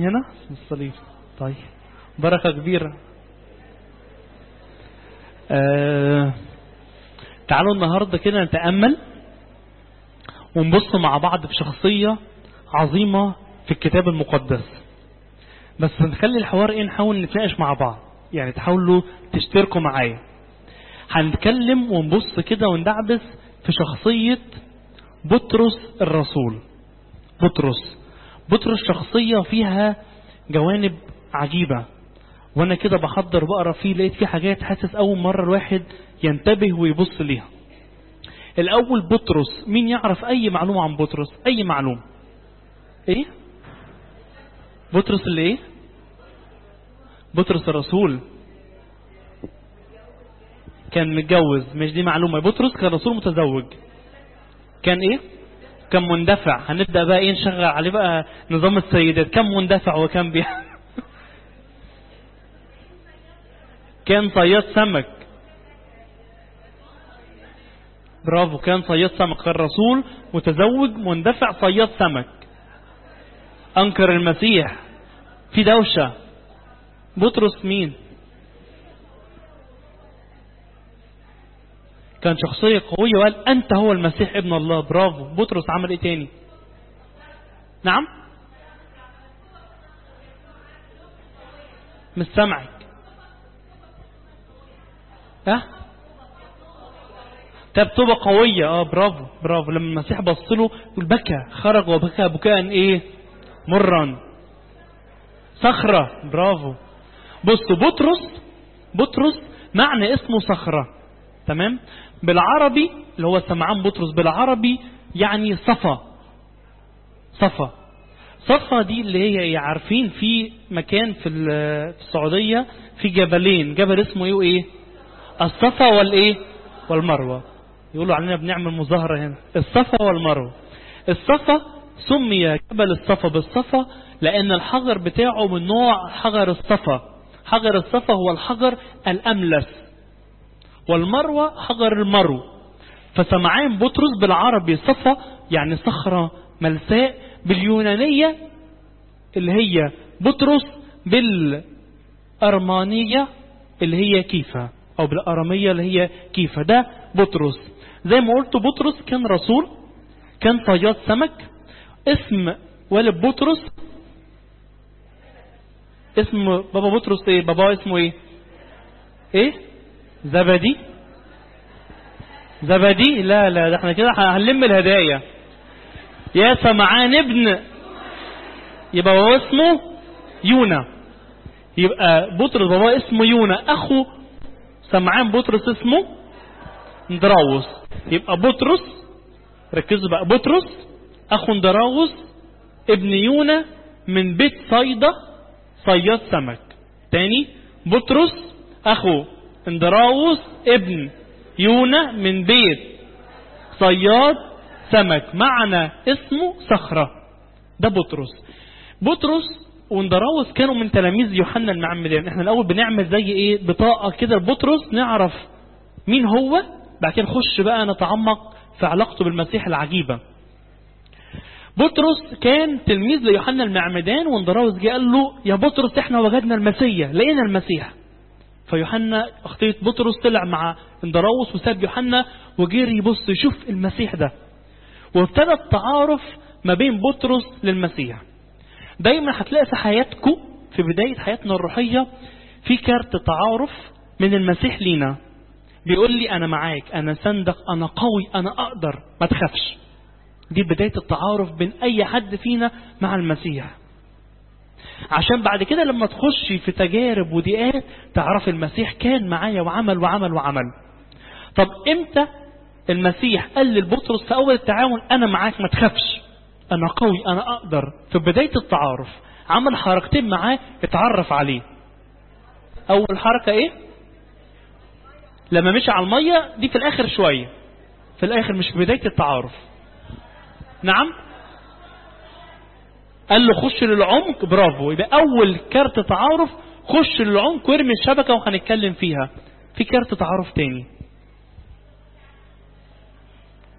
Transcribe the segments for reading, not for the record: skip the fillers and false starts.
هنا اسم الصليب. طيب بركة كبيرة. تعالوا النهاردة كده نتأمل ونبص مع بعض في شخصية عظيمة في الكتاب المقدس. بس نخلي الحوار ايه، نحاول نتناقش مع بعض، يعني تحاولوا تشتركوا معايا. هنتكلم ونبص كده وندعبس في شخصية بطرس الرسول. بطرس شخصية فيها جوانب عجيبة، وانا كده بحضر بقرا فيه لقيت فيه حاجات حاسس اول مرة الواحد ينتبه ويبص ليها. الاول بطرس، مين يعرف اي معلومة عن بطرس؟ اي معلومة؟ ايه بطرس اللي ايه؟ بطرس الرسول كان متجوز، مش دي معلومة. بطرس كان رسول متزوج. كان ايه؟ كان مندفع. هنبدأ بقى ايه، نشغل عليه بقى نظام السيدات. كان مندفع وكان كان صياد سمك. برافو، كان صياد سمك. كان رسول متزوج مندفع صياد سمك. انكر المسيح في دوشة. بطرس مين؟ كان شخصية قوية وقال أنت هو المسيح ابن الله. برافو. بطرس عمل ايه تاني؟ نعم مش سامعك. تبتوبة قوية. برافو. لما المسيح بص له بكى، خرج وبكى بكاء ايه؟ مرا. صخرة. برافو. بصوا بطرس معنى اسمه صخرة، تمام؟ بالعربي اللي هو سمعان بطرس بالعربي يعني صفا دي اللي هي عارفين في مكان في السعودية في جبلين، جبل اسمه ايه وايه؟ الصفا والايه؟ والمروة. يقولوا علينا بنعمل مظاهرة هنا. الصفا والمروة. الصفا سمي جبل الصفا بالصفا لأن الحجر بتاعه من نوع حجر الصفا. حجر الصفا هو الحجر الأملس، والمروة حجر المرو. فسمعان بطرس بالعربي صفا يعني صخرة ملساء، باليونانية اللي هي بطرس، بالأرمانية اللي هي كيفا، أو بالأرامية اللي هي كيفا. ده بطرس. زي ما قلت بطرس كان رسول، كان صياد سمك. اسم والد بطرس، اسم بابا بطرس ايه؟ بابا اسمه ايه؟ زبدي. لا ده احنا كده هنلم الهدايا. يا سمعان ابن، يبقى هو اسمه يونا. يبقى بطرس بابا اسمه يونا، اخو سمعان بطرس اسمه اندراوس. يبقى بطرس، ركزوا بقى، بطرس اخو اندراوس ابن يونا من بيت صيدا صياد سمك. تاني، بطرس اخو اندراوس ابن يونا من بيت صياد سمك، معنى اسمه صخرة. ده بطرس واندراوس كانوا من تلاميذ يوحنا المعمدان. احنا الاول بنعمل زي ايه، بطاقة كده لبطرس نعرف مين هو، بعد كده نخش بقى نتعمق في علاقته بالمسيح العجيبة. بطرس كان تلميذ ليوحنا المعمدان، واندراوس جه قال له يا بطرس احنا وجدنا المسيح، لقينا المسيح. فيوحنا اختيط بطرس طلع مع اندراوس وساب يوحنا وجري يبص يشوف المسيح ده، وابتدى التعارف ما بين بطرس للمسيح. دايما هتلاقي في حياتكم في بداية حياتنا الروحية في كارت تعارف من المسيح لينا، بيقول لي انا معاك، انا سندك، انا قوي، انا اقدر، ما تخافش. دي بداية التعارف بين اي حد فينا مع المسيح، عشان بعد كده لما تخشي في تجارب وضيقات تعرف المسيح كان معايا وعمل. طب امتى المسيح قال لبطرس في اول التعاون انا معاك ما تخافش، انا قوي، انا اقدر؟ في بداية التعارف عمل حركتين معاه اتعرف عليه. اول حركة ايه؟ لما مشي على المية، دي في الاخر شوية، في الاخر مش في بداية التعارف. نعم، قال له خش للعمق. برافو. يبقى اول كارت تعارف خش للعمق وارمي الشبكة وهنتكلم فيها. في كارت تعارف تاني،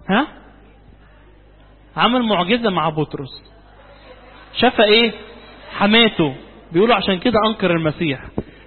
عمل معجزة مع بطرس. شاف ايه؟ حماته، بيقولوا عشان كده أنكر المسيح.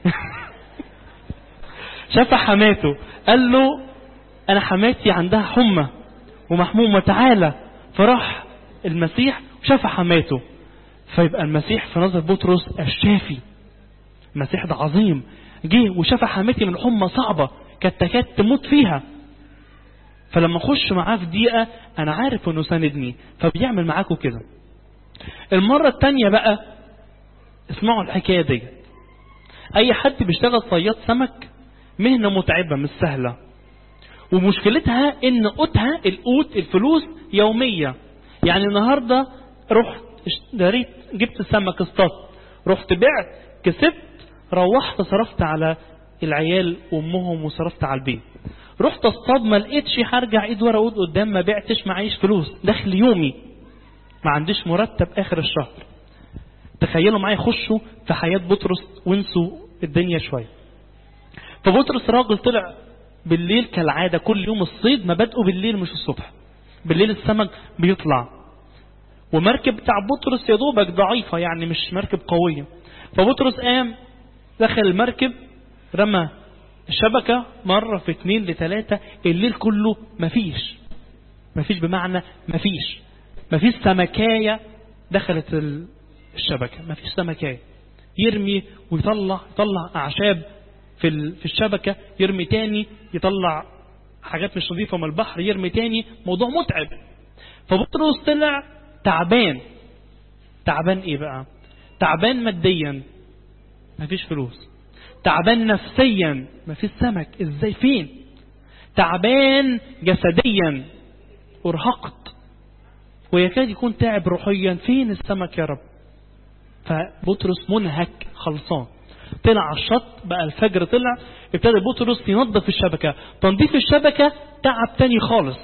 شاف حماته قال له أنا حماتي عندها حمى ومحمومة تعالى. فراح المسيح وشاف حماته. فيبقى المسيح في نظر بطرس الشافي، المسيح ده عظيم، جه وشاف حماتي من حمى صعبة كانت تكاد تموت فيها. فلما اخش معاه في دقيقة انا عارف انه ساندني، فبيعمل معاكم كده. المرة التانية بقى اسمعوا الحكاية دي. اي حد بيشتغل صياد سمك مهنة متعبة مش سهلة، ومشكلتها ان قوتها القوت الفلوس يومية. يعني النهاردة رحت اشتريت جبت سمك اصطاد، رحت بعت كسبت، روحت صرفت على العيال وامهم وصرفت على البيت. رحت اصطاد ما لقيتش، هرجع ايد ورا ايد قدام، ما بعتش معيش فلوس، دخل يومي ما عنديش مرتب اخر الشهر. تخيلوا معايا خشوا في حياة بطرس وانسوا الدنيا شوية. فبطرس راجل طلع بالليل كالعادة، كل يوم الصيد مبادئه بالليل مش الصبح، بالليل السمك بيطلع. ومركب بتاع بطرس يا دوبك ضعيفة، يعني مش مركب قوية. فبطرس قام دخل المركب، رمى الشبكة مرة في 2 ل3، الليل كله مفيش بمعنى مفيش سمكاية دخلت الشبكة، مفيش سمكاية. يرمي ويطلع أعشاب في الشبكة، يرمي تاني يطلع حاجات مش نظيفة من البحر، يرمي تاني، موضوع متعب. فبطرس طلع تعبان ايه بقى؟ تعبان ماديا مفيش فلوس، تعبان نفسيا مفيش سمك، ازاي فين؟ تعبان جسديا ارهقت، ويكاد يكون تعب روحيا، فين السمك يا رب؟ فبطرس منهك خلصان. طلع على الشط بقى الفجر طلع، ابتدى بطرس ينظف الشبكة. تنظيف الشبكة تعب تاني خالص.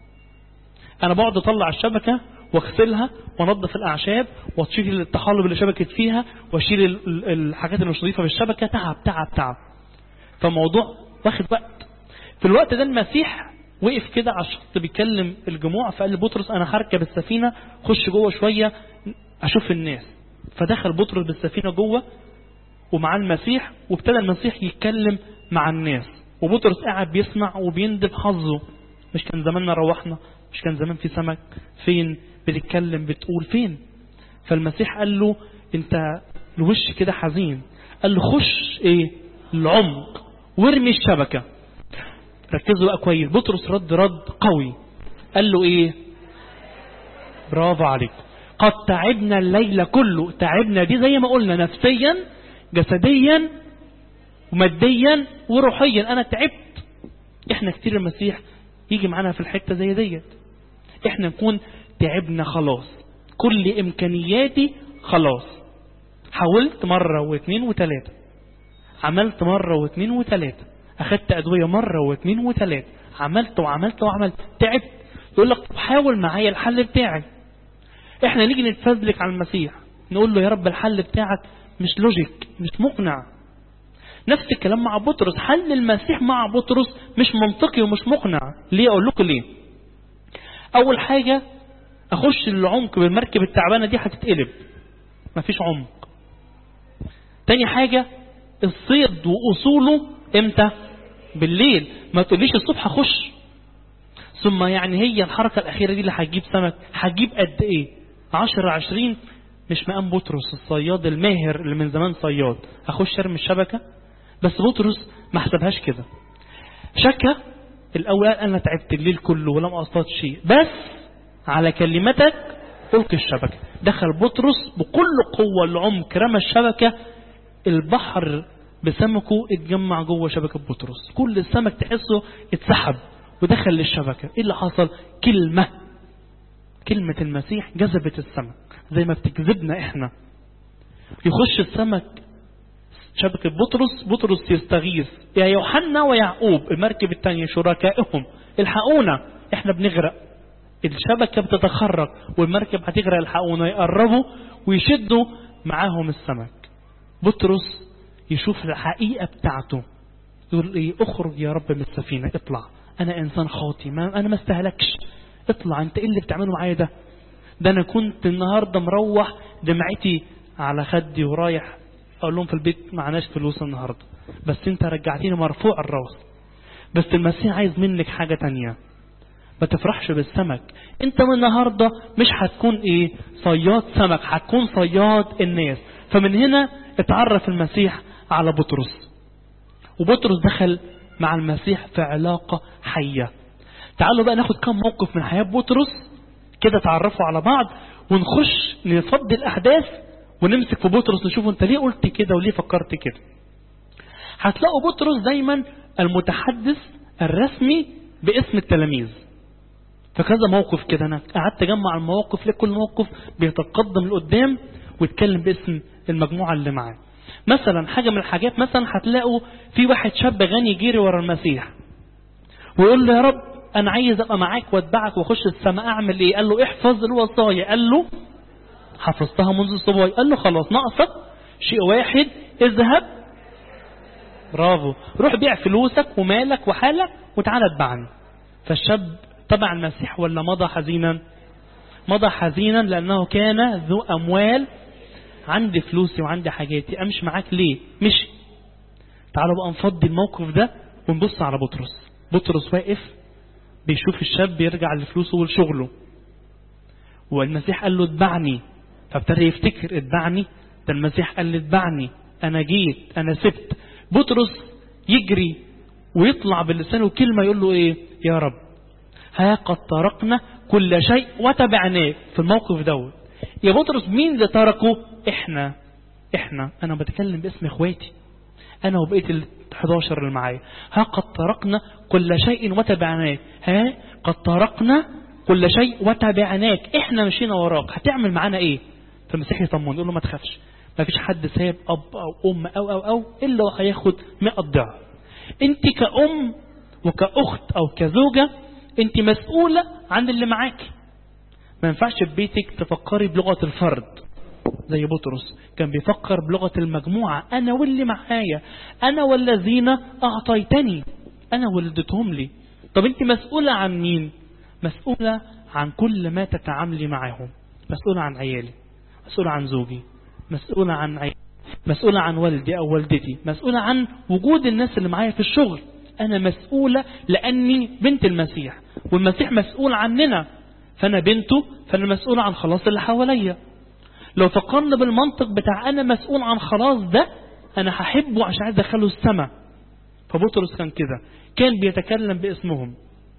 انا بقعد اطلع الشبكة واغسلها وانظف الاعشاب واشيل الطحالب اللي شبكت فيها واشيل الحاجات اللي مش نظيفه في الشبكه، تعب. فالموضوع واخد وقت. في الوقت ده المسيح وقف كده على الشط بيكلم الجموع، فقال لبطرس انا هركب السفينه، خش جوه شويه اشوف الناس. فدخل بطرس بالسفينه جوه ومع المسيح، وابتدى المسيح يتكلم مع الناس، وبطرس قاعد بيسمع وبيندب حظه. مش كان زماننا روحنا؟ مش كان زمان في سمك؟ فين؟ بتتكلم بتقول فين؟ فالمسيح قال له انت الوش كده حزين، قال له خش ايه العمق وارمي الشبكة. ركزوا بقى كويس. بطرس رد قوي، قال له ايه؟ برافو عليك، قد تعبنا الليل كله. تعبنا دي زي ما قلنا نفسيا جسديا وماديا وروحيا، انا تعبت. احنا كتير المسيح يجي معانا في الحتة زي ديت، احنا نكون تعبنا خلاص، كل امكانياتي خلاص، حاولت مرة واثنين وثلاثة، عملت مرة واثنين وثلاثة، اخدت ادوية مرة واثنين وثلاثة، عملت تعبت. يقول لك حاول معايا الحل بتاعي. احنا نيجي نتفزلك على المسيح نقول له يا رب الحل بتاعك مش لوجيك، مش مقنع. نفس الكلام مع بطرس، حل المسيح مع بطرس مش منطقي ومش مقنع. ليه؟ اقول لكم ليه. اول حاجة اخش العمق بالمركب التعبانة دي هتتقلب، مفيش عمق. تاني حاجة الصيد واصوله امتى؟ بالليل، ما تقوليش الصبح اخش. ثم يعني هي الحركة الاخيرة دي اللي هتجيب سمك هتجيب قد ايه؟ 10-20 مش مقام بطرس الصياد الماهر اللي من زمان صياد. اخش ارمي الشبكة؟ بس بطرس ما حسبهاش كده. شكا الاول انا تعبت الليل كله ولم اصطاد شيء، بس على كلمتك ألقي الشبكة. دخل بطرس بكل قوة العمق، رمى الشبكة، البحر بسمكه اتجمع جوه شبكة بطرس، كل السمك تحسه اتسحب ودخل للشبكة. ايه اللي حصل؟ كلمة المسيح جذبت السمك زي ما بتجذبنا احنا. يخش السمك شبكة بطرس يستغيث، يا يوحنا ويعقوب المركب الثانية شركائهم الحقونا احنا بنغرق. الشبكة بتتخرج والمركب هتغرق، الحقونا. يقربوا ويشدوا معاهم السمك. بطرس يشوف الحقيقة بتاعته، يقول ايه؟ اخرج يا رب من السفينة، اطلع، انا انسان خاطي، انا ما استهلكش، اطلع. انت ايه اللي بتعمله معايا ده؟ انا كنت النهاردة مروح دمعتي على خدي ورايح اقول لهم في البيت معناش فلوس النهاردة، بس انت رجعتيني مرفوع الراس. بس المسيح عايز منك حاجة تانية، ما تفرحش بالسمك. انت من النهاردة مش هتكون صياد سمك، هتكون صياد الناس. فمن هنا اتعرف المسيح على بطرس، وبطرس دخل مع المسيح في علاقة حية. تعالوا بقى ناخد كم موقف من حياة بطرس كده تعرفوا على بعض، ونخش نفضي الأحداث ونمسك في بطرس نشوف انت ليه قلت كده وليه فكرت كده. هتلاقوا بطرس دايما المتحدث الرسمي باسم التلاميذ. فكذا موقف كده انا قعدت اجمع المواقف، لكل موقف بيتقدم لقدام ويتكلم باسم المجموعة اللي معاه. مثلا حاجة من الحاجات، مثلا هتلاقوا في واحد شاب غني يجري ورا المسيح ويقول له يا رب انا عايز ابقى معاك واتبعك واخش السماء، اعمل ايه؟ قال له احفظ الوصايا. قال له حفظتها منذ الصبايا. قال له خلاص ناقصك شيء واحد، اذهب، برافو، روح بيع فلوسك ومالك وحالك وتعالى اتبعني. فالشاب تبع المسيح ولا مضى حزينا؟ مضى حزينا لأنه كان ذو أموال. عندي فلوسي وعندي حاجاتي، أمشي معاك ليه؟ مشي. تعالوا بقى نفضي الموقف ده ونبص على بطرس. بطرس واقف بيشوف الشاب يرجع لفلوسه ولشغله، والمسيح قال له اتبعني. فابتدى يفتكر اتبعني، ده المسيح قال لي اتبعني، أنا جيت، أنا سبت. بطرس يجري ويطلع بلسانه كلمة يقول له ايه؟ يا رب ها قد تركنا كل شيء وتبعناه. في الموقف دوت يا بطرس مين اللي تركه؟ احنا انا بتكلم باسم اخواتي انا وبقيت ال11 اللي معايا. ها قد تركنا كل شيء وتبعناك، ها قد تركنا كل شيء وتبعناك، احنا مشينا وراك، هتعمل معانا ايه؟ فالمسيح يطمن يقول له ما تخافش، ما فيش حد ساب اب او ام او الا وهياخد 100 ضعف. انت كأم وكأخت او كزوجة انت مسؤولة عن اللي معاك. ما ينفعش في بيتك تفكري بلغة الفرد زي بطرس، كان بيفكر بلغة المجموعة، انا واللي معايا، انا والذين اعطيتني، انا ولدتهم لي. طب انت مسؤولة عن مين؟ مسؤولة عن كل ما تتعاملي معهم، مسؤولة عن عيالي، مسؤولة عن زوجي، مسؤولة عن عيالي، مسؤولة عن والدي أو والدتي، مسؤولة عن وجود الناس اللي معايا في الشغل. أنا مسؤولة لأني بنت المسيح، والمسيح مسؤول عننا، فأنا بنته، فأنا مسؤولة عن خلاص اللي حواليا. لو فكرنا بالمنطق بتاع أنا مسؤول عن خلاص ده، أنا هحبه عشان عايز أدخله السماء. فبطرس كان كده، كان بيتكلم باسمهم.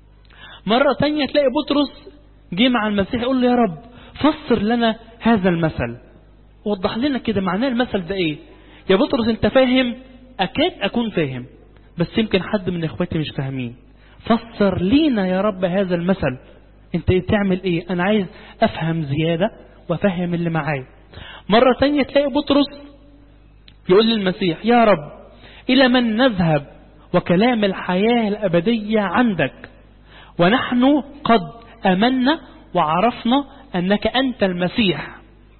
مرة تانية تلاقي بطرس جه مع المسيح يقول له يا رب فسر لنا هذا المثل، وضح لنا كده معناه المثل ده ايه. يا بطرس انت فاهم؟ اكاد اكون فاهم، بس يمكن حد من اخواتي مش فاهمين. فسر لينا يا رب هذا المثل، انت تعمل ايه؟ انا عايز افهم زيادة وافهم اللي معايا. مرة تانية تلاقي بطرس يقول للمسيح يا رب الى من نذهب وكلام الحياة الابدية عندك، ونحن قد امنا وعرفنا انك انت المسيح.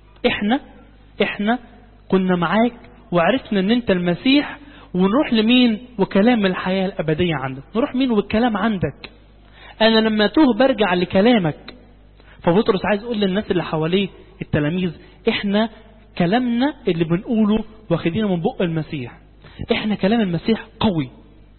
احنا كنا معاك وعرفنا ان انت المسيح، ونروح لمين وكلام الحياة الابدية عندك؟ نروح مين والكلام عندك؟ انا لما توه برجع لكلامك. فبطرس عايز يقول للناس اللي حواليه التلاميذ احنا كلامنا اللي بنقوله واخدينه من بق المسيح، احنا كلام المسيح قوي،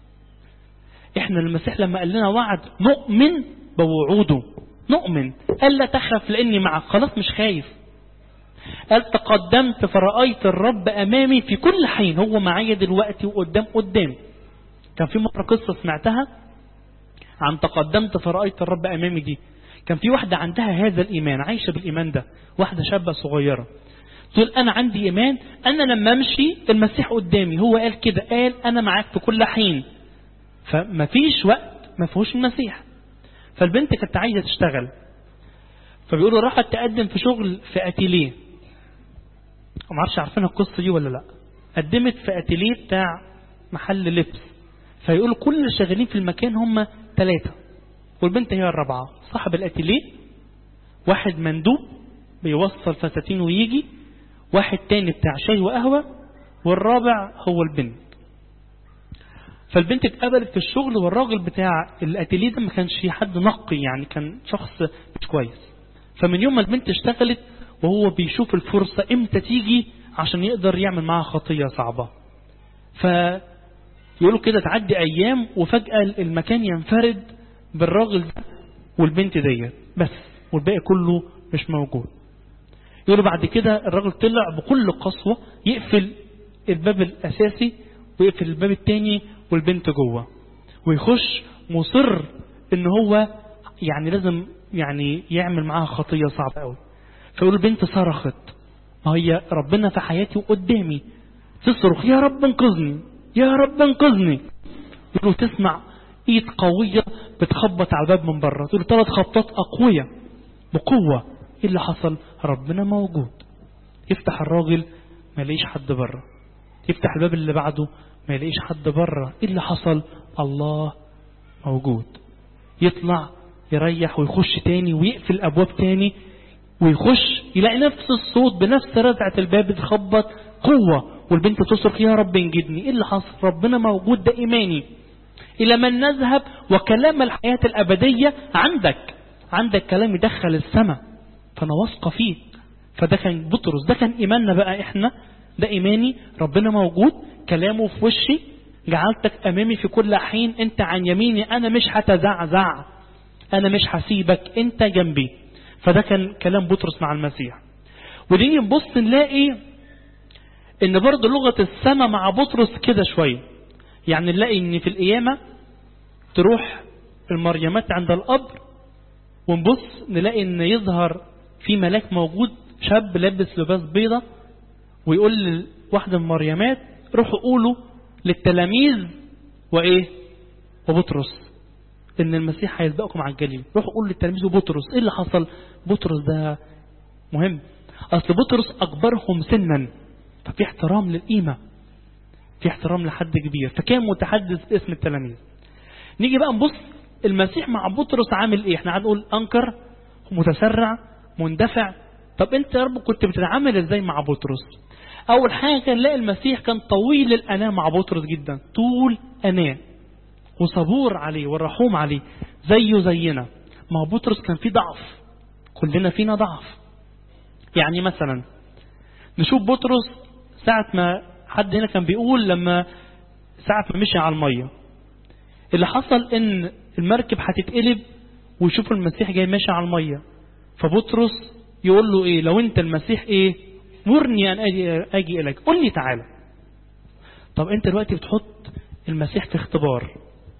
احنا المسيح لما قال لنا وعد نؤمن بوعوده، نؤمن. قال لا تخف لاني معك، خلاص مش خايف. قال تقدمت فرأيت الرب أمامي في كل حين، هو معايا دلوقتي وقدام. كان في مرة قصة سمعتها عن تقدمت فرأيت الرب أمامي دي. كان في واحدة عندها هذا الإيمان، عايشة بالإيمان ده، واحدة شابة صغيرة تقول أنا عندي إيمان، أنا لما أمشي المسيح قدامي، هو قال كده، قال أنا معاك في كل حين، فما فيش وقت ما فيهوش المسيح. فالبنت كانت عايزة تشتغل، فبيقولوا راحت تقدم في شغل في أتيليه، ما اعرفش عارفين القصة دي ولا لا. قدمت في أتيليه بتاع محل لبس، فيقولوا كل اللي شغالين في المكان هم 3، والبنت هي الرابعة. صاحب الأتيليه، واحد مندوب بيوصل فساتين ويجي، واحد تاني بتاع شاي وقهوة، والرابع هو البنت. فالبنت اتقبلت في الشغل، والراجل بتاع الأتيليه ده ما كانش حد نقي، يعني كان شخص مش كويس. فمن يوم ما البنت اشتغلت وهو بيشوف الفرصة امتى تيجي عشان يقدر يعمل معها خطية صعبة. فيقولوا كده تعدي أيام وفجأة المكان ينفرد بالراجل ده والبنت ديت بس، والباقي كله مش موجود. يقولوا بعد كده الراجل طلع بكل قسوة يقفل الباب الأساسي ويقفل الباب التاني والبنت جوه، ويخش مصر ان هو يعني لازم يعني يعمل معاها خطية صعبة قوي. فيقول البنت صرخت، ما هي ربنا في حياتي وقدامي، تصرخ يا رب انقذني يا رب انقذني. يقولوا تسمع ايد قوية بتخبط على الباب من بره، تقول 3 خبطات اقوية بقوة. ايه اللي حصل؟ ربنا موجود. يفتح الراجل ما يلاقيش حد بره، يفتح الباب اللي بعده ما يلاقيش حد بره. ايه اللي حصل؟ الله موجود. يطلع يريح ويخش تاني ويقفل الابواب تاني ويخش يلاقي نفس الصوت بنفس رزعة الباب بتخبط قوة، والبنت تصرخ يا رب انجدني. ايه اللي حصل؟ ربنا موجود. ده ايماني. الى من نذهب وكلام الحياة الابدية عندك كلام يدخل السماء، فانا واثقة فيك. فده كان بطرس، ده كان ايماننا بقى احنا، ده ايماني. ربنا موجود، كلامه في وشي، جعلتك امامي في كل حين، انت عن يميني، انا مش هتزعزع، انا مش هسيبك، انت جنبي. فده كان كلام بطرس مع المسيح. ونيجي نبص نلاقي ان برضه لغة السماء مع بطرس كده شوية. يعني نلاقي ان في القيامة تروح المريمات عند القبر ونبص نلاقي ان يظهر في ملاك موجود شاب لابس لباس بيضة، ويقول لواحدة من المريمات روحوا قولوا للتلاميذ وبطرس ان المسيح هيسبقكم على الجليل. روحوا قولوا للتلاميذ وبطرس. ايه اللي حصل؟ بطرس ده مهم، اصل بطرس اكبرهم سنا، ففي احترام للقيمة، في احترام لحد كبير، فكان متحدث باسم التلاميذ. نيجي بقى نبص المسيح مع بطرس عامل ايه. احنا هنقول انكر، متسرع، مندفع. طب انت يا رب كنت بتتعامل ازاي مع بطرس؟ اول حاجة نلاقي المسيح كان طويل الاناة مع بطرس جدا، طول اناة وصبور عليه والرحوم عليه زيه زينا. ما بطرس كان فيه ضعف، كلنا فينا ضعف. يعني مثلا نشوف بطرس ساعة ما حد هنا كان بيقول لما ساعة ما مشي على المية، اللي حصل ان المركب هتتقلب ويشوف المسيح جاي ماشي على المية، فبطرس يقول له ايه؟ لو انت المسيح مرني ان اجي اليك، قل لي تعالى. طب انت دلوقتي بتحط المسيح في اختبار،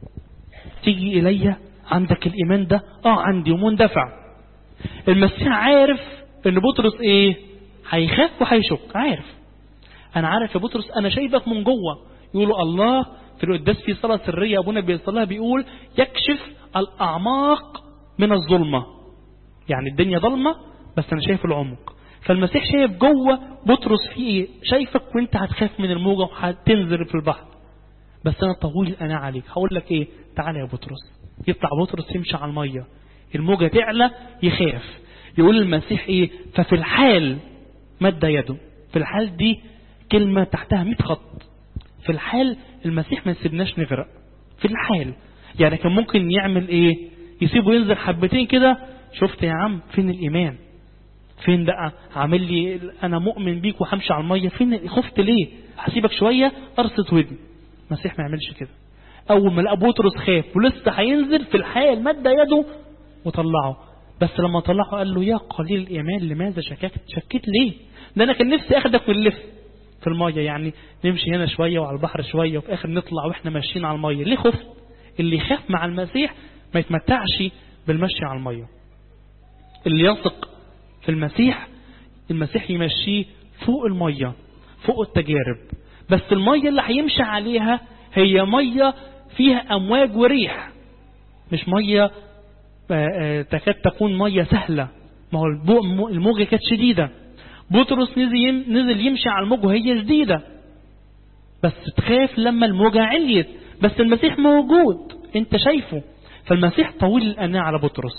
تيجي الي عندك الايمان ده؟ عندي ومندفع. المسيح عارف ان بطرس هيخاف وهيشك، عارف. انا عارف يا بطرس، انا شايفك من جوه. يقولوا الله في القداس في صلاة سرية ابونا بيصليها بيقول يكشف الاعماق من الظلمة، يعني الدنيا ظلمة بس انا شايف العمق. فالمسيح شايف جوه بطرس في شايفك وانت هتخاف من الموجة وهتنزل في البحر، بس انا طويل انا عليك. هقول لك تعالى يا بطرس. يطلع بطرس يمشي على المية، الموجة تعلى يخاف. يقول المسيح ففي الحال مد يده. في الحال دي كلمة تحتها 100 خط. في الحال المسيح ما يسيبناش نغرق. في الحال يعني كان ممكن يعمل يسيبه ينزل حبتين كده. شفت يا عم فين الإيمان؟ فين بقى عامل لي أنا مؤمن بيك وهمشي على المية؟ فين؟ خفت ليه؟ هسيبك شوية أرصة ودني. المسيح ما يعملش كده. أول ما لقى بطرس خاف ولسه هينزل، في الحال مد يده وطلعه. بس لما طلعه قال له يا قليل الإيمان لماذا شكيت ليه؟ ده أنا كان نفسي أخدك ونلف في المية، يعني نمشي هنا شوية وعلى البحر شوية وفي آخر نطلع وإحنا ماشيين على المية. ليه خفت؟ اللي يخاف مع المسيح ما يتمتعش بالمشي على المية. اللي يثق في المسيح يمشيه فوق المية، فوق التجارب. بس المية اللي هيمشي عليها هي مية فيها أمواج وريح، مش مية تكاد تكون مية سهلة. ما هو الموجة كانت شديدة. بطرس نزل يمشي على الموجة وهي شديدة، بس تخاف لما الموجة عليت. بس المسيح موجود، انت شايفه. فالمسيح طويل الأناة على بطرس.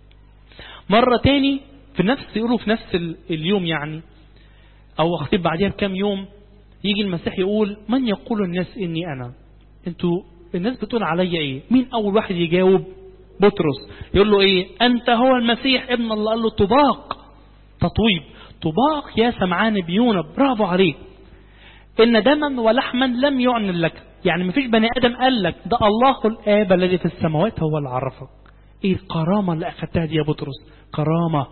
مرة تاني يقولوا في نفس اليوم يعني، أو أخطيب بعدها بكام يوم، يجي المسيح يقول من يقول الناس إني أنا؟ انتوا الناس بتقول عليا مين أول واحد يجاوب؟ بطرس. يقول له أنت هو المسيح ابن الله. قال له طباق، تطويب، طباق يا سمعان بيونا، برافو عليك. إن دما ولحما لم يعلن لك، يعني مفيش بني آدم قال لك، ده الله الآب الذي في السماوات هو اللي عرفك. إيه الكرامة اللي أخذتها دي يا بطرس؟ كرامة.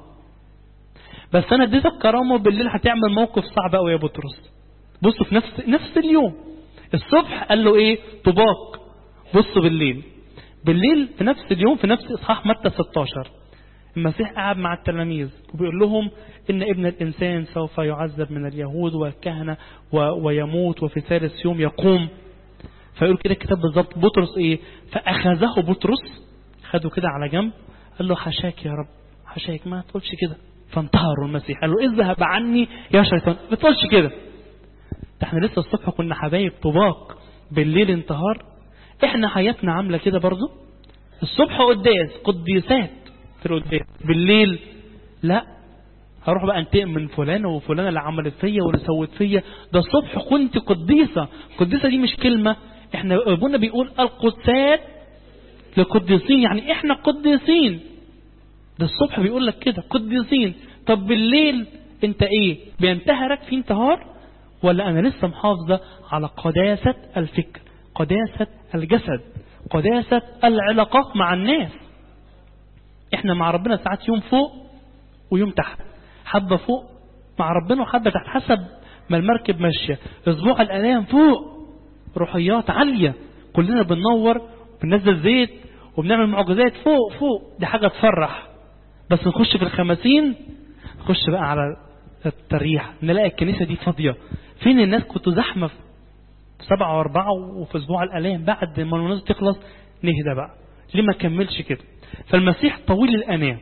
بس أنا اديتك كرامة بالليل هتعمل موقف صعب قوي يا بطرس. بصوا في نفس اليوم، الصبح قال له إيه؟ طباق. بصوا بالليل في نفس اليوم في نفس إصحاح متى 16 المسيح قاعد مع التلاميذ وبيقول لهم إن ابن الإنسان سوف يعذب من اليهود والكهنة ويموت وفي ثالث يوم يقوم. فيقول كده الكتاب بالظبط. بطرس إيه؟ فأخذه بطرس، خده كده على جنب، قال له حشاك يا رب، حشاك، ما تقولش كده. فانتهروا المسيح، قال له اذهب عني يا شيطان، ما تقولش كده. احنا لسه الصبح كنا حبايب طباق، بالليل انتهار. احنا حياتنا عاملة كده برضو. الصبح قديسات في القداس، بالليل لا، هروح بقى انتقم من فلانة وفلانة اللي عملت فيا واللي سوت فيا. ده الصبح كنت قديسة. قديسة دي مش كلمة، احنا ابونا بيقول القدسات لقديسين، يعني احنا قديسين. ده الصبح بيقول لك كده قديسين. طب بالليل انت ايه؟ بينتهرك في انتهار، ولا انا لسه محافظة على قداسة الفكر، قداسة الجسد، قداسة العلاقات مع الناس؟ احنا مع ربنا ساعات يوم فوق ويوم تحت، حبة فوق مع ربنا وحبة تحت حسب ما المركب ماشية. اسبوع الالام فوق، روحيات عالية، كلنا بننور وبننزل زيت وبنعمل معجزات فوق، دي حاجة تفرح. بس نخش في الخمسين، نخش بقى على التريح، نلاقي الكنيسة دي فاضية. فين الناس؟ كنتوا زحمة في 7 و4 وفي اسبوع الالام، بعد ما المناسبة تخلص نهدى بقى. ليه ما كملش كده؟ فالمسيح طويل الانام.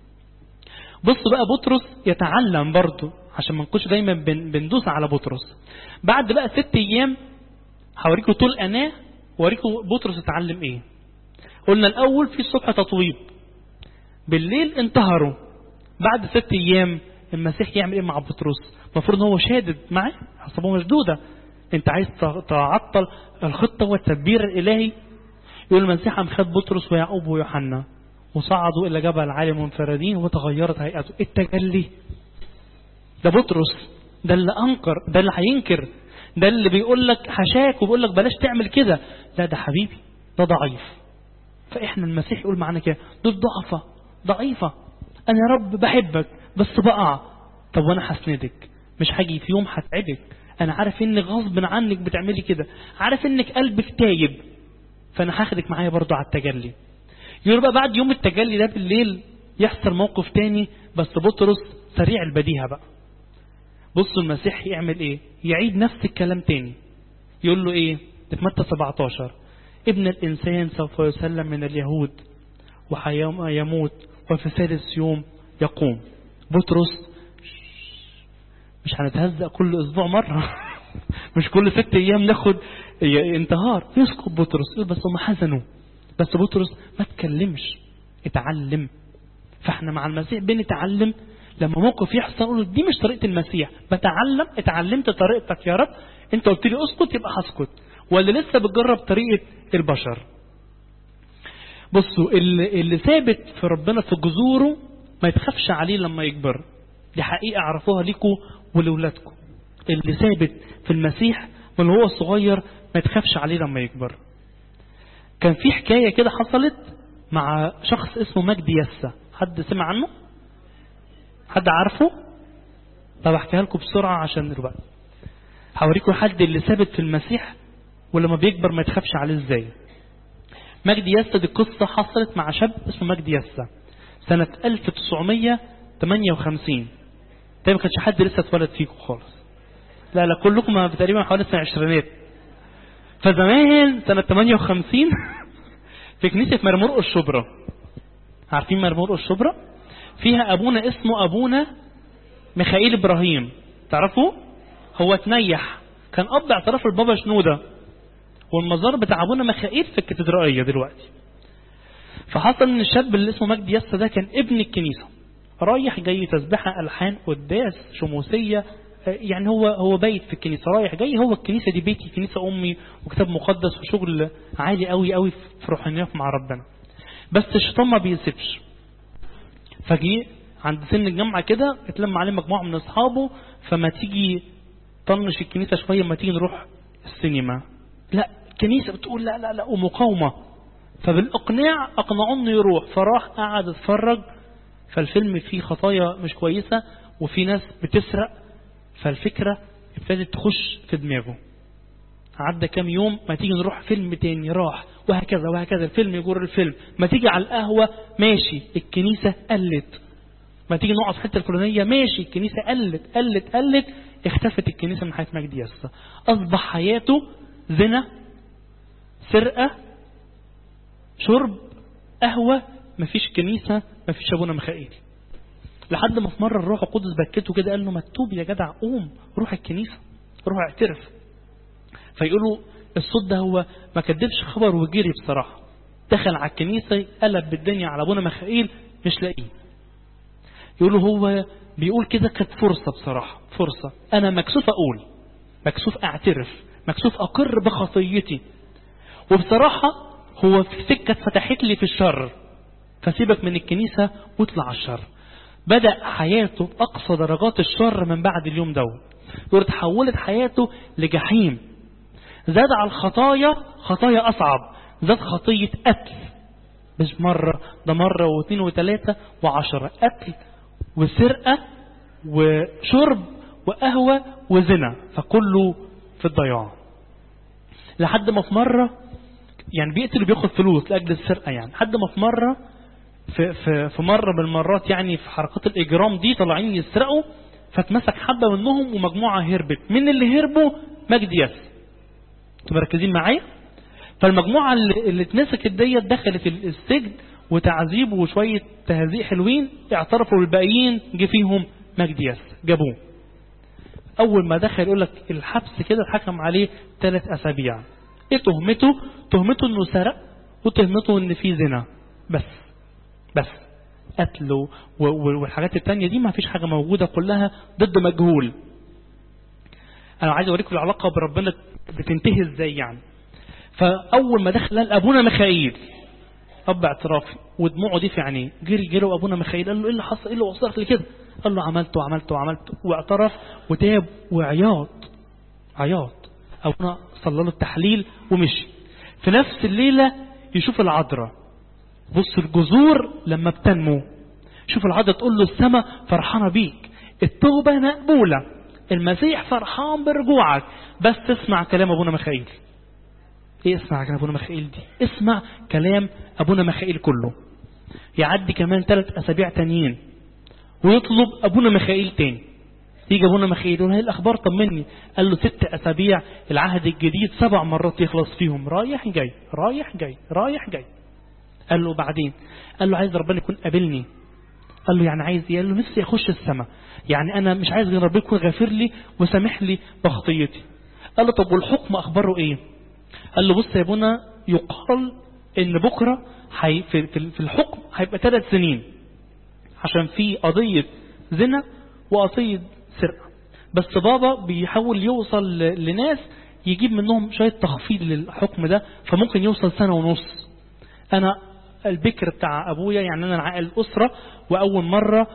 بصوا بقى بطرس يتعلم برضو، عشان ما نكونش دايما بندوس على بطرس. بعد بقى 6 ايام هوريكم طول اناه، ووريكم بطرس اتعلم ايه. قلنا الاول في الصبح تطويب، بالليل انتهروا. بعد 6 ايام المسيح يعمل ايه مع بطرس؟ المفروض ان هو شادد معاه، حسبه مشدودة. انت عايز تعطل الخطة والتدبير الالهي؟ يقول المسيح قام خد بطرس ويعقوب ويوحنا وصعدوا الى جبل عالي منفردين وتغيرت هيئته. التجلي ده بطرس، ده اللي انكر، ده اللي هينكر، ده اللي بيقول لك حشاك وبيقول لك بلاش تعمل كده. لا ده حبيبي، ده ضعيف. فاحنا المسيح يقول معنا كده، دول ضعيفة. انا يا رب بحبك بس بقع. طب وانا هسندك، مش هاجي في يوم هتعبك. انا عارف انك غصب عنك بتعملي كده، عارف انك قلبك تايب، فانا هاخدك معايا برضو على التجلي. يقول بقى بعد يوم التجلي ده بالليل يحصل موقف تاني، بس بطرس سريع البديهة بقى. بصوا المسيح يعمل ايه؟ يعيد نفس الكلام تاني. يقول له ايه؟ في متى 17 ابن الانسان سوف يسلم من اليهود ويموت وفي ثالث يوم يقوم. بطرس مش هنتهزق كل اسبوع مرة مش كل 6 ايام ناخد انتهار. يسكت بطرس، بس هم حزنوا، بس بطرس ما تكلمش، اتعلم. فاحنا مع المسيح بنتعلم. لما موقف يحصل نقول دي مش طريقة المسيح، بتعلم. اتعلمت طريقتك يا رب، انت قلت لي اسكت يبقى هسكت، ولا لسه بتجرب طريقة البشر؟ بصوا اللي ثابت في ربنا في جذوره ما يتخافش عليه لما يكبر. دي حقيقة اعرفوها لكم ولولادكم. اللي ثابت في المسيح من هو صغير ما يتخافش عليه لما يكبر. كان في حكاية كده حصلت مع شخص اسمه مجدي يسا. حد سمع عنه؟ حد عارفه؟ طب احكيها لكم بسرعة عشان الوقت. هوريكم حد اللي ثابت في المسيح ولما بيكبر ما يتخافش عليه ازاي. مجدي يسا دي قصة حصلت مع شاب اسمه مجدي يسا سنة 1958. ما كانش حد لسه اتولد فيكم خالص. لا كلكم تقريبا حوالي سنة 20. فزمان سنة 58 في كنيسة مرمور الشبرا. عارفين مرمور الشبرا؟ فيها أبونا اسمه أبونا ميخائيل إبراهيم. تعرفوا؟ هو تنيح، كان أب اعتراف البابا شنودة، والمزار بتاع أبونا ميخائيل في الكاتدرائية دلوقتي. فحصل ان الشاب اللي اسمه مجدي يسا ده كان ابن الكنيسة، رايح جاي تسبحة ألحان قداس شموسية، يعني هو بايت في الكنيسة رايح جاي. هو الكنيسة دي بيتي، كنيسة أمي وكتاب مقدس وشغل عالي قوي قوي في روحانيات مع ربنا. بس الشيطان ما بيسيبش. فجي عند سن الجامعة كده اتلم عليه مجموعة من أصحابه، فما تيجي طنش الكنيسة شوية، ما تيجي نروح السينما. لا، الكنيسة بتقول لا لا لا، ومقاومة. فبالإقناع أقنعوا إنه يروح، فراح قعد اتفرج. فالفيلم فيه خطايا مش كويسة وفي ناس بتسرق، فالفكرة ابتدت تخش في دماغه. عدى كام يوم، ما تيجي نروح فيلم تاني، راح، وهكذا وهكذا، الفيلم يجر الفيلم. ما تيجي على القهوة، ماشي، الكنيسة قلت. ما تيجي نقعد في حتة الفلانية، ماشي، الكنيسة قلت. اختفت الكنيسة من حياة مجدي يسا. أصبح حياته زنا، سرقة، شرب، قهوة، مفيش كنيسة، مفيش أبونا ميخائيل. لحد ما في مرة الروح القدس بكته كده، قال له: ما تتوب يا جدع، قوم روح الكنيسة، روح اعترف. فيقولوا الصوت ده هو ما كدبش خبر وجري بصراحة، دخل على الكنيسة، قلب بالدنيا على أبونا ميخائيل، مش لاقيه. يقولوا هو بيقول كده كانت فرصة بصراحة، فرصة. أنا مكسوف أقول، مكسوف أعترف، مكسوف أقر بخطيتي، وبصراحة هو في سكة فتحت لي في الشر، فسيبك من الكنيسة واطلع الشر. بدأ حياته بأقصى درجات الشر من بعد اليوم دوت. يقول تحولت حياته لجحيم. زاد على الخطايا خطايا أصعب، زاد خطية قتل، مش مرة، ده مرة واثنين وثلاثة وعشرة، قتل وسرقة وشرب وقهوة وزنا، فكله في الضياع. لحد ما في مرة يعني بيقتل وبياخد فلوس لأجل السرقة، يعني لحد ما في مرة في مرة من المرات، يعني في حركات الإجرام دي طالعين يسرقوا، فاتمسك حبة منهم ومجموعة هربت. من اللي هربوا مجدي ياس. انتوا مركزين معايا؟ فالمجموعة اللي اتمسكت ديت دخلت السجن وتعذيب وشوية تهزيء حلوين، اعترفوا، الباقيين جه فيهم مجدي ياس جابوه. أول ما دخل يقول لك الحبس كده، الحكم عليه 3 أسابيع. ايه تهمته؟ تهمته انه سرق، وتهمته ان في زنا، بس قتل والحاجات التانية دي ما فيش حاجة موجودة، كلها ضد مجهول. انا عايز اوريكم العلاقة بربنا بتنتهي ازاي يعني. فاول ما دخل قال ابونا ميخائيل، اب اعترافي، ودموعه دي في عينيه، جري ابونا ميخائيل، قال له: ايه اللي حصل؟ ايه اللي وصلك لكده؟ قال له: عملت، واعترف وتاب وعياط. ابونا صلى له التحليل ومشي. في نفس الليلة يشوف العذراء. بص الجذور لما بتنمو، شوف العذراء تقول له: السماء فرحانة بيك، التوبة مقبولة، المسيح فرحان برجوعك، بس اسمع كلام ابونا ميخائيل. ايه اسمع كلام ابونا ميخائيل دي؟ اسمع كلام ابونا ميخائيل كله. يعدي كمان 3 أسابيع تانيين ويطلب ابونا ميخائيل تاني. يجي ابونا ميخائيل يقول: ايه الاخبار؟ طمني. قال له: 6 أسابيع، العهد الجديد 7 مرات يخلص فيهم، رايح جاي رايح جاي رايح جاي. قال له: بعدين؟ قال له: عايز ربنا يكون قابلني. قال له: يعني عايز ايه؟ قال له: نفسي اخش السماء، يعني انا مش عايز غير ربنا يكون غافر لي وسامح لي بخطيتي. قال له: طب والحكم اخباره ايه؟ قال له: بص يا ابونا، يقال ان بكره في الحكم هيبقى 3 سنين، عشان في قضيه زنا وقضيه سرقه، بس بابا بيحاول يوصل لناس يجيب منهم شويه تخفيض للحكم ده، فممكن يوصل 1.5 سنة. انا البكر بتاع ابويا، يعني انا عائل الاسره واول مره،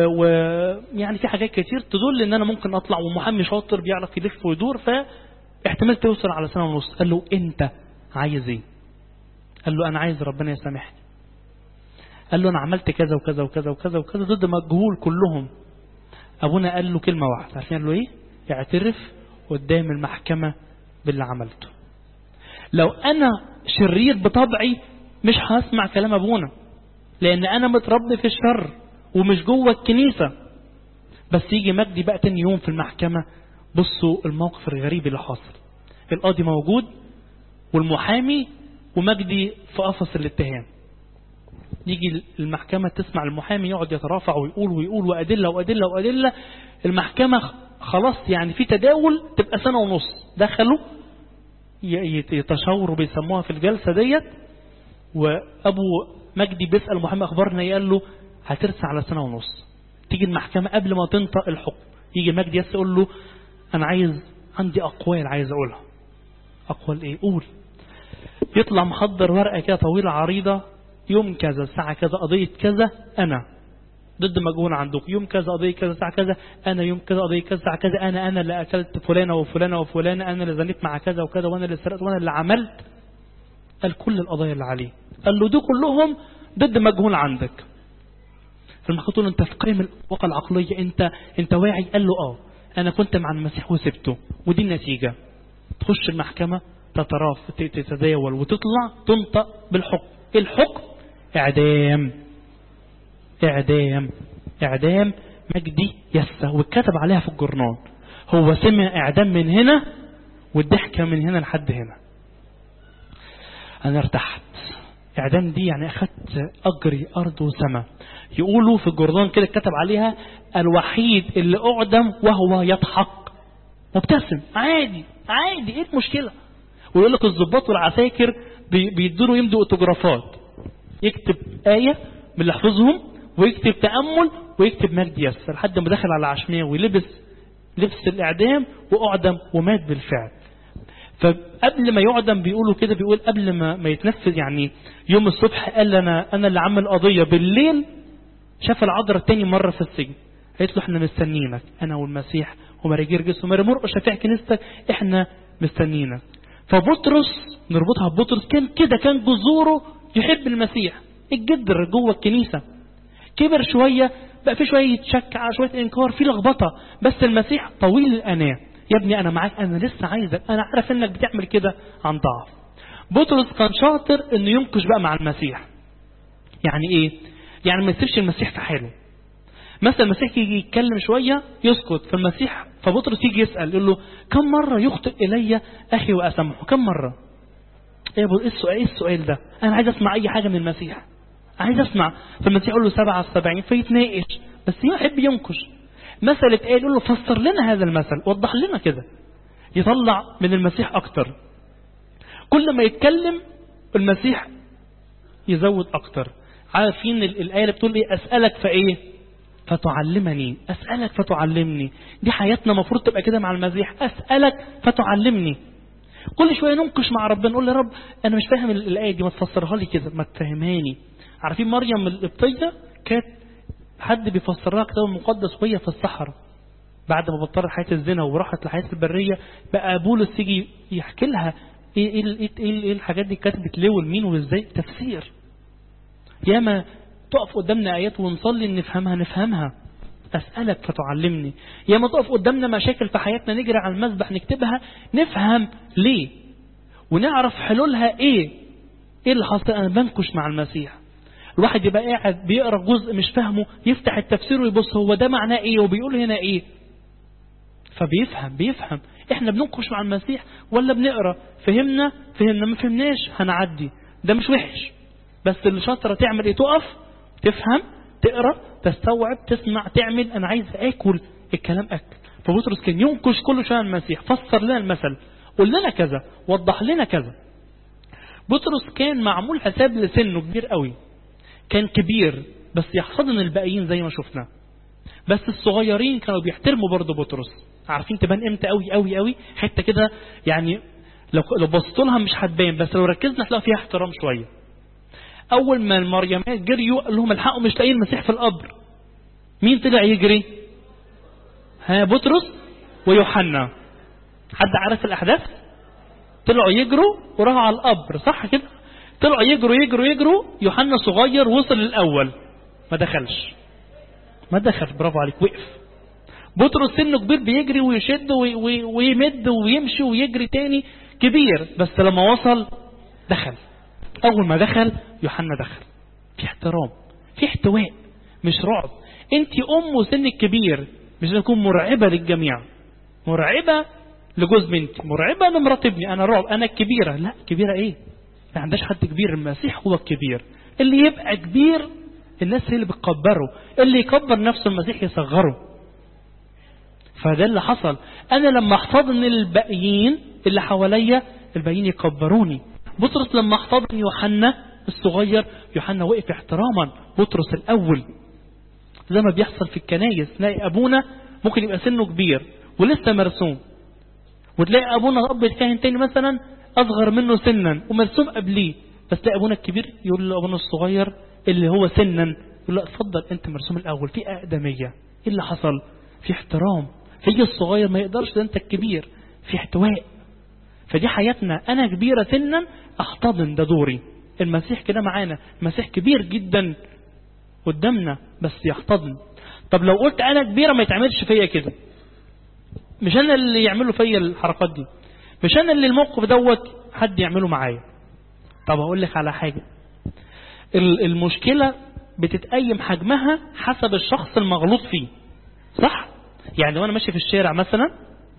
ويعني في حاجات كتير تدل ان انا ممكن اطلع، ومحامي شاطر بيعرف يلف ويدور، فاحتمال توصل على 1.5 سنة. قال له: انت عايز ايه؟ قال له: انا عايز ربنا يسامحني. قال له: انا عملت كذا وكذا وكذا وكذا وكذا ضد مجهول كلهم. ابونا قال له كلمه واحده، عشان قال له ايه؟ اعترف قدام المحكمه باللي عملته. لو انا شرير بطبعي مش هسمع كلام ابونا، لان انا متربي في الشر ومش جوه الكنيسة. بس يجي مجدي بقى تاني يوم في المحكمة، بصوا الموقف الغريب اللي حاصل. القاضي موجود والمحامي ومجدي في قفص الاتهام. يجي المحكمة تسمع المحامي يقعد يترافع ويقول وأدلة وأدلة وأدلة. المحكمة خلاص يعني في تداول، تبقى 1.5 سنة. دخلوا يتشاوروا بيسموها في الجلسة ديت، وأبو مجدي بيسأل المحامي: أخبارنا؟ قال له: هترسى على 1.5 سنة. تيجي المحكمة قبل ما تنطق الحكم، يجي مجدي يقول له: أنا عندي أقوال عايز أقولها. أقوال إيه؟ قول. يطلع محضر ورقة كده طويلة عريضة: يوم كذا الساعة كذا قضية كذا، أنا ضد مجهول عندك. يوم كذا قضية كذا ساعة كذا، أنا يوم كذا قضية كذا ساعة كذا، أنا اللي أكلت فلانة وفلانة وفلانة، أنا اللي زنيت مع كذا وكذا، وأنا اللي سرقت، وأنا اللي عملت. قال كل القضايا اللي عليه، قال له دول كلهم ضد مجهول عندك. فلما قلت له أنت في قيم الواقع العقلية، أنت واعي؟ قال له أنا كنت مع المسيح وسبته، ودي النتيجة. تخش المحكمة تتداول وتطلع تنطق بالحكم. الحكم إعدام. إعدام مجدي يسا، واتكتب عليها في الجرنان. هو سمع إعدام من هنا والضحكة من هنا لحد هنا. أنا ارتحت. إعدام دي يعني أخذت أجري أرض وسماء. يقولوا في الجرنان كده اتكتب عليها الوحيد اللي أعدم وهو يضحك مبتسم عادي. إيه المشكلة؟ ويقول لك الضباط والعساكر بيدوا يمدوا اوتوجرافات، يكتب آية من اللي حفظهم، ويكتب تأمل، ويكتب مجد يسر، لحد ما دخل على عشماوي لبس الإعدام وأعدم ومات بالفعل. فقبل ما يعدم بيقولوا كده، بيقول قبل ما يتنفذ يعني يوم الصبح، قال أنا اللي عمل قضية. بالليل شاف العذراء تاني مرة في السجن، قالت له احنا مستنينك، أنا والمسيح وماري جرجس وماري مرقس شفيع كنيستك، احنا مستنينك. فبطرس نربطها ببطرس، كان جذوره يحب المسيح، الجدر جوه الكنيسة. كبر شوية بقى في شوية شك، على شوية إنكار، في لخبطة، بس المسيح طويل الأناة. يا ابني أنا معاك، أنا لسه عايزك، أنا عارف إنك بتعمل كده عن ضعف. بطرس كان شاطر إنه ينقش بقى مع المسيح. يعني إيه؟ يعني ما يسيبش المسيح في حاله. مثلا المسيح يجي يتكلم شوية يسكت، فبطرس يجي يسأل، يقول له كم مرة يخطئ إلي أخي وأسامحه؟ كم مرة؟ إيه السؤال ده؟ أنا عايز أسمع أي حاجة من المسيح، عايز أسمع. فالمسيح يقول له 77، فيتناقش، بس يحب ينكش. مثل اتقال، يقول له فسر لنا هذا المثل، وضح لنا كده، يطلع من المسيح أكتر. كل ما يتكلم المسيح يزود أكتر. عارفين الآية اللي بتقول لي أسألك فإيه؟ فتعلمني. أسألك فتعلمني. دي حياتنا مفروض تبقى كده مع المسيح، أسألك فتعلمني. كل شوية ننقش مع ربنا، نقول يا رب أنا مش فاهم الآية دي، ما تفسرها لي كده، ما تفهماني. عارفين مريم القبطية كانت حد بيفسر لها كتاب المقدس وهي في الصحراء، بعد ما بطلت حياة الزنا وراحت لحياة البرية، بقى بولس يجي يحكي لها ايه الحاجات دي كتبت ليه والمين وازاي. تفسير. ياما تقف قدامنا آيات ونصلي نفهمها. أسألك فتعلمني. ياما تقف قدامنا مشاكل في حياتنا نجري على المسبح نكتبها، نفهم ليه ونعرف حلولها ايه اللي حصل. انا بنكش مع المسيح. الواحد يبقى قاعد بيقرأ جزء مش فاهمه، يفتح التفسير ويبص هو ده معناه ايه وبيقول هنا ايه، فبيفهم. احنا بننكش مع المسيح ولا بنقرأ؟ فهمنا ما فهمناش هنعدي، ده مش وحش. بس اللي شاطرة تعمل ايه؟ تقف تفهم، تقرأ، تستوعب، تسمع، تعمل. انا عايز اكل الكلام اكل. فبطرس كان ينكش كل شوية المسيح، فسر لنا المثل، قول لنا كذا، وضح لنا كذا. بطرس كان معمول حساب لسنه كبير قوي، كان كبير بس يحتضن الباقيين زي ما شفنا. بس الصغيرين كانوا بيحترموا برضه بطرس. عارفين تبان امتى قوي قوي قوي؟ حته كده يعني لو بصيتوا لها مش هتبان، بس لو ركزنا هتلاقي فيها احترام شويه. اول ما المريمات جريوا قال لهم الحقوا مش لاقيين المسيح في القبر. مين طلع يجري؟ بطرس ويوحنا. حد عارف الاحداث؟ طلعوا يجروا وراحوا على القبر، صح كده؟ طلعوا يجروا. يوحنا صغير وصل الاول، ما دخل. برافو عليك، وقف. بطرس سنه كبير بيجري ويشد ويمد ويمشي ويجري تاني، كبير، بس لما وصل دخل. اول ما دخل يوحنا دخل. في احترام، في احتواء، مش رعب. انت سنك كبير، مش تكون مرعبة للجميع، مرعبة لجوز بنتي، مرعبة لمرات ابني، انا رعب، انا الكبيرة. لا، كبيرة ايه؟ ما عندهاش حد كبير، المسيح هو الكبير. اللي يبقى كبير الناس هي اللي بتكبره، اللي يكبر نفسه المسيح يصغره. فده اللي حصل. انا لما احتضن الباقيين اللي حواليا الباقيين يكبروني. بطرس لما احتضن يوحنا الصغير، يوحنا وقف احتراما. بطرس الاول. زي ما بيحصل في الكنايس، تلاقي ابونا ممكن يبقى سنه كبير ولسه مرسوم، وتلاقي ابونا اب الكاهن تاني مثلا اصغر منه سنا ومرسوم قبليه، بس تلاقي ابونا الكبير يقول له ابونا الصغير اللي هو سنا يقول لا اتفضل انت مرسوم الاول. في اقدميه. ايه اللي حصل؟ في احترام. في الصغير ما يقدرش، ده انت الكبير. في احتواء. فدي حياتنا. انا كبيره سنا احتضن، ده دوري. المسيح كده معانا، المسيح كبير جدا قدامنا بس يحتضن. طب لو قلت انا كبيره ما يتعملش فيا كده، مش انا اللي يعملوا فيا الحركات دي، مش انا اللي الموقف دوت حد يعمله معايا. طب هقول لك على حاجه، المشكله بتتقيم حجمها حسب الشخص المغلوط فيه، صح؟ يعني وانا ماشي في الشارع مثلا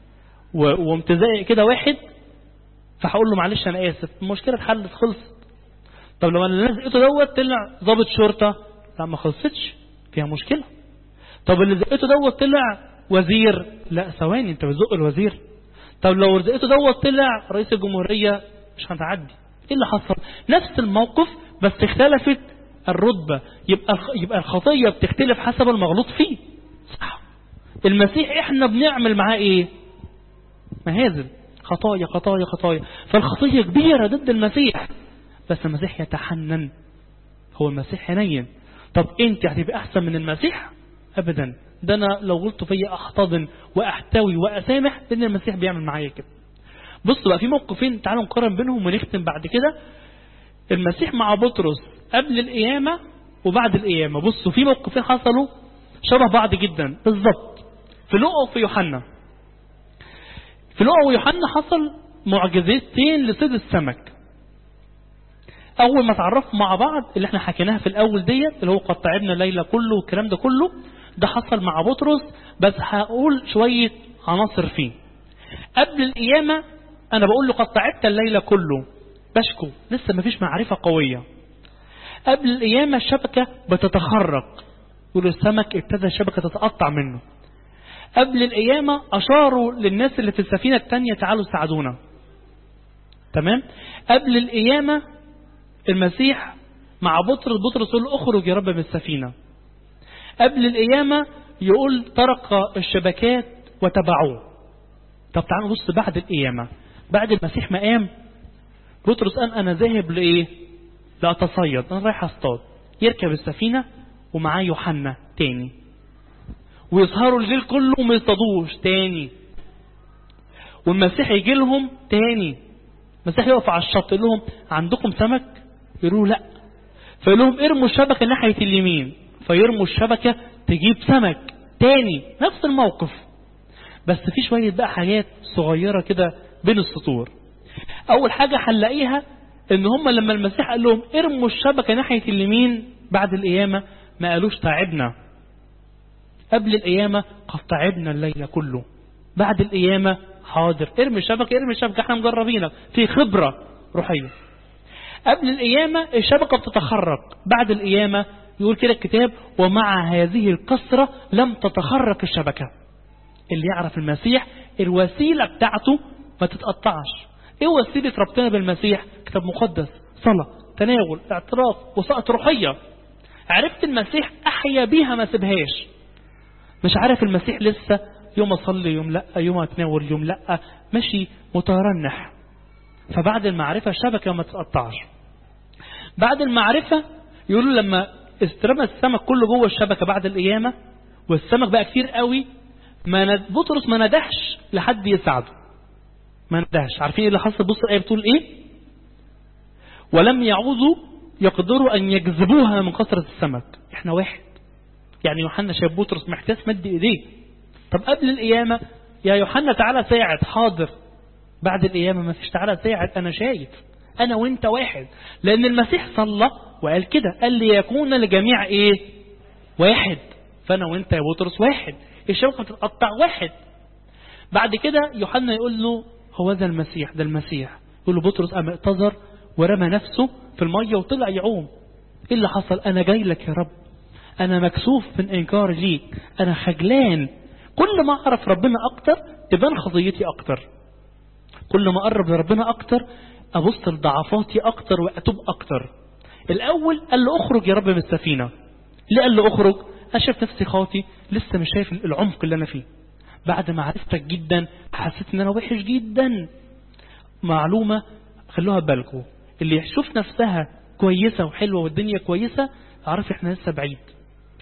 ومتزايق كده واحد، فهقول له معلش انا اسف، المشكله اتحلت خلصت. طب لو انا لقيته دوت طلع ضابط شرطه، لا ما خلصتش، فيها مشكله. طب اللي زقته دوت طلع وزير، لا ثواني انت بتزق الوزير. طب لو زقته دوت طلع رئيس الجمهوريه، مش هتعدي. ايه اللي حصل؟ نفس الموقف بس اختلفت الرتبه. يبقى الخطيه بتختلف حسب المغلوط فيه، صح؟ المسيح احنا بنعمل معاه ايه؟ مهازل، خطايا خطايا خطايا. فالخطيه كبيره ضد المسيح، بس المسيح يتحنن. هو المسيح حنين. طب انت هتبقى احسن من المسيح؟ ابدا. ده انا لو قلت فيا احتضن واحتوي واسامح، لان المسيح بيعمل معايا كده. بصوا بقى في موقفين تعالوا نقارن بينهم ونختم بعد كده. المسيح مع بطرس قبل القيامه وبعد القيامه. بصوا في موقفين حصلوا شبه بعض جدا بالظبط في لوقا وفي يوحنا. في لوقا ويوحنا حصل معجزتين لصيد السمك. اول ما تعرفوا مع بعض اللي احنا حكيناها في الاول ديت، اللي هو قد تعبنا الليله كله والكلام ده كله، ده حصل مع بطرس. بس هقول شويه عناصر فيه. قبل القيامه انا بقول له قد تعبت الليله كله، بشكو، لسه ما فيش معرفه قويه. قبل القيامه الشبكه بتتخرق، يقول السمك ابتدى الشبكه تتقطع منه. قبل القيامه اشاروا للناس اللي في السفينه الثانيه تعالوا ساعدونا. تمام. قبل القيامه المسيح مع بطرس يقول اخرج يا رب من السفينة. قبل القيامة يقول طرق الشبكات وتبعوه. طب تعالوا نبص بعد القيامة. بعد المسيح ما قام، بطرس قال انا ذاهب لايه؟ لاتصيد، انا رايح اصطاد. يركب السفينة ومعاه يوحنا تاني، ويسهروا الليل كله وما يصطادوش تاني. والمسيح يجي لهم تاني، المسيح يقف على الشط يقول لهم عندكم سمك؟ يقولوا لا. فيقول لهم ارموا الشبكة ناحية اليمين، فيرموا الشبكة تجيب سمك تاني. نفس الموقف بس في شوية بقى حاجات صغيرة كده بين السطور. اول حاجة هنلاقيها ان هم لما المسيح قال لهم ارموا الشبكة ناحية اليمين بعد القيامة ما قالوش تعبنا. قبل القيامة قد تعبنا الليل كله. بعد القيامة حاضر ارمي الشبكة ارمي الشبكة، احنا مجربينك، في خبرة روحية. قبل القيامة الشبكة بتتخرق، بعد القيامة يقول كده الكتاب ومع هذه الكسرة لم تتخرق الشبكة. اللي يعرف المسيح الوسيلة بتاعته ما تتقطعش. ايه وسيلة ربطنا بالمسيح؟ كتاب مقدس، صلاة، تناول، اعتراف، وسائط روحية. عرفت المسيح احيا بيها ما سيبهاش. مش عارف المسيح لسه يوم اصلي يوم لا، يوم اتناول يوم لا، ماشي مترنح. فبعد المعرفة الشبكة ما تتقطعش. بعد المعرفة يقولوا لما استرمى السمك كله جوه الشبكة بعد القيامة والسمك بقى كتير قوي، بطرس ما ندهش لحد يساعده، ما ندهش. عارفين ايه اللي حصل؟ بص الآية بتقول ايه؟ ولم يعوذوا يقدروا ان يجذبوها من كثرة السمك. احنا واحد. يعني يوحنا شاف بطرس محتاج مد ايديه. طب قبل القيامة يا يوحنا تعالى ساعد، حاضر. بعد القيامة ما فيش تعالى ساعد، انا شايف انا وانت واحد. لان المسيح صلى وقال كده، قال لي يكون لجميع ايه؟ واحد. فانا وانت يا بطرس واحد، الشبكة تتقطع واحد. بعد كده يوحنا يقول له هو ذا المسيح، ده المسيح. يقول له بطرس قام اعتذر ورمى نفسه في المية وطلع يعوم. ايه اللي حصل؟ انا جاي لك يا رب، انا مكسوف من انكار ليك، انا خجلان. كل ما اعرف ربنا اكتر تبان خطيتي اكتر، كل ما اقرب لربنا اكتر ابص لضعفاتي اكتر واتوب اكتر. الاول قال له اخرج يا رب من السفينة. ليه قال له اخرج؟ اشوف نفسي خاطي، لسه مش شايف العمق اللي انا فيه. بعد ما عرفتك جدا حسيت ان انا وحش جدا. معلومة خلوها بالكم، اللي يشوف نفسها كويسة وحلوة والدنيا كويسة، عارف احنا لسه بعيد،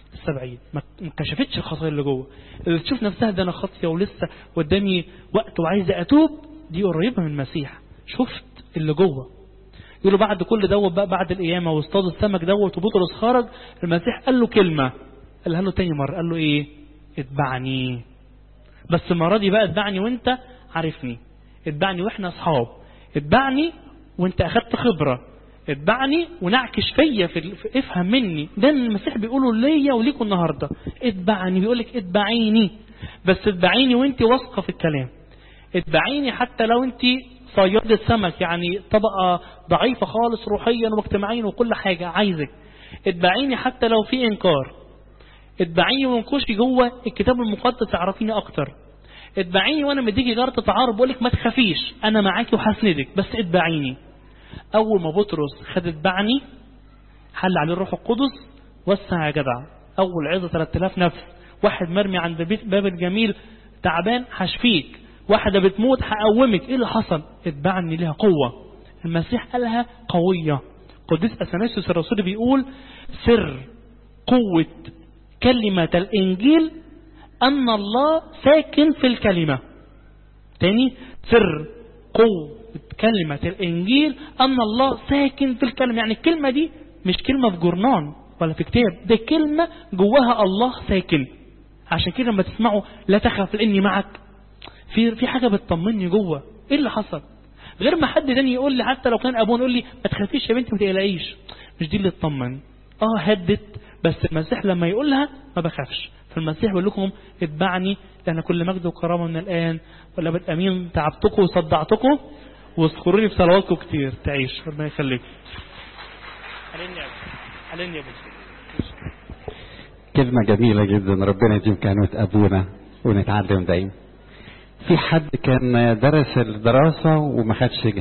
لسه بعيد، ما كشفتش الخطايا اللي جوه. اللي تشوف نفسها ده انا خاطيه ولسه قدامي وقت وعايزه اتوب، دي قريبه من المسيح. شفت اللي جوه. يقولوا بعد كل دوت بقى، بعد القيامه واصطاد السمك دوت وبطرس خرج، المسيح قال له كلمه، قالها له تاني مره، قال له ايه؟ اتبعني. بس المره دي بقى اتبعني وانت عارفني، اتبعني واحنا اصحاب، اتبعني وانت اخدت خبره، اتبعني ونعكش فيا افهم مني. ده المسيح بيقوله ليا وليكم النهارده، اتبعني. بيقولك اتبعيني، بس اتبعيني وانت واثقه في الكلام. اتبعيني حتى لو انت صيادة سمك، يعني طبقه ضعيفه خالص روحيا واجتماعيا وكل حاجه، عايزك اتبعيني حتى لو في انكار. اتبعيني ونخش جوه الكتاب المقدس تعرفيني اكتر. اتبعيني وانا مديكي جارة تعارض بقولك ما تخافيش انا معاكي وحسندك، بس اتبعيني. اول ما بطرس خد اتبعني حل عليه الروح القدس، وسع يا جدع. اول عظه 3000 نفس، واحد مرمي عند باب الجميل تعبان هشفيك، واحده بتموت هقومك. ايه اللي حصل؟ اتبعني، ليها قوه. المسيح قالها قويه. قديس اثناسيوس الرسول بيقول سر قوه كلمه الانجيل ان الله ساكن في الكلمه. تاني، سر قوه كلمة الإنجيل أن الله ساكن في الكلمة. يعني الكلمة دي مش كلمة في جورنان ولا في كتاب، ده كلمة جواها الله ساكن. عشان كده لما تسمعوا لا تخاف لأني معك، في حاجة بتطمني جوه. إيه اللي حصل؟ غير ما حد تاني يقول لي، حتى لو كان أبوه يقول لي ما تخافيش يا بنتي ما تقلقيش، مش دي اللي تطمن. هدت، بس المسيح لما يقولها ما بخافش. فالمسيح بيقول لكم اتبعني لأن كل مجد وكرامة من الآن ولا بد أمين. تعبتكم وصدعتكم، واذكروني بصلواتكم كتير. تعيش، ربنا يخليك. عليني يا بس. كلمة جميلة جدا، ربنا يديم كانت أبونا ونتعلم دايما. في حد كان درس الدراسة وما خدش